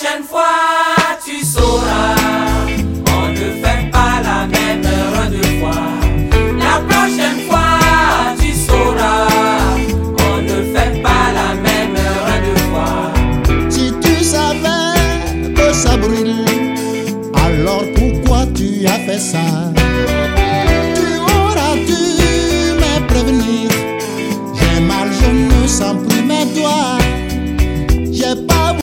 prochaine fois, tu sauras. On ne fait pas la même erreur deux fois. La prochaine fois, tu sauras. On ne fait pas la même erreur deux fois. Si tu savais que ça brûle, alors pourquoi tu as fait ça?